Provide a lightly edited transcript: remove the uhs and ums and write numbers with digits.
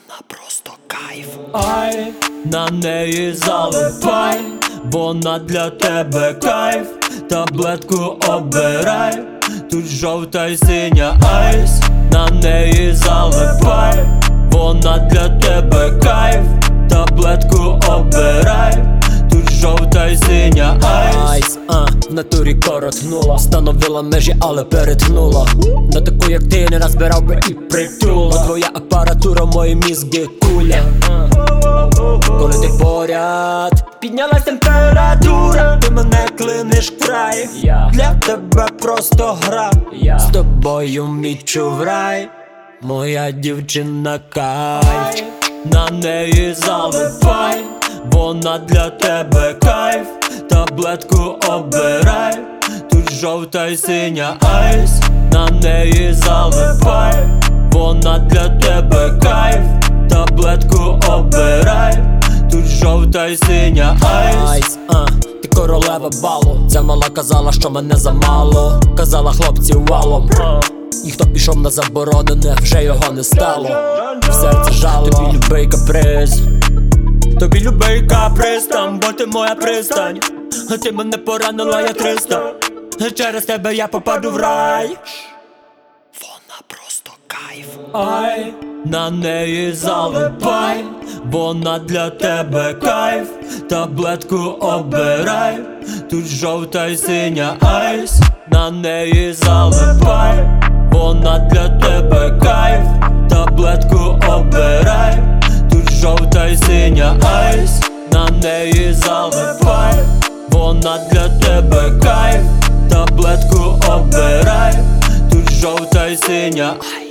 Вона просто кайф. Ай, на неї залипай, вона для тебе кайф. Таблетку обирай, тут жовта й синя айс. На неї залипай, вона для тебе кайф. Таблетку обирай, тут жовта й синя айс. В натурі коротнула, встановила межі, але перетнула. На таку як ти не назбирав би і притула. Твоя апаратура, мої мізки куля. Коли ти поряд, піднялась температура. Ти мене клиниш в край, для тебе просто гра. З тобою мічу в рай, моя дівчина кайф. На неї залипай, вона для тебе кайф. Таблетку обирай, тут жовта й синя айс. На неї залипай, вона для тебе кайф. Таблетку обирай, тут жовта й синя айс. Ти королева балу, ця мала казала, що мене замало. Казала хлопці валом, і хто пішов на заборонене, вже його не стало. В серце жало, тобі любий каприз. Тобі любий каприз, там, бо ти моя пристань. Ти мене поранила, я 300. Через тебе я попаду в рай. Вона просто кайф. Ай, на неї залипай, вона для тебе кайф. Таблетку обирай, тут жовта й синя айс. На неї залипай, вона для тебе кайф. Таблетку обирай, тут жовта й синя айс. На неї залипай, вона для тебе кайф. Таблетку обирай, тут жовта й синя айс.